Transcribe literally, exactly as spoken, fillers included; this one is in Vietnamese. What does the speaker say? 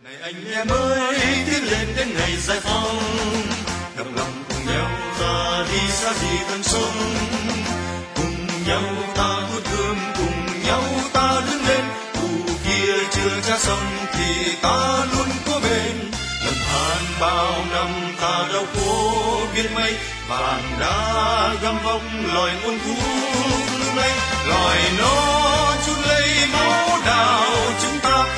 anh em ơi tiến lên đến ngày giải phóng, đồng lòng cùng nhau ta đi xa gì tận sông, cùng nhau ta thốt gương, cùng nhau ta đứng lên, dù kia chưa cha sông thì ta luôn có bên. Lần hàn bao năm ta đau khổ biết mấy, vàng đã găm vóc loài muôn thú nay, loài nó chút lấy máu đào chúng ta.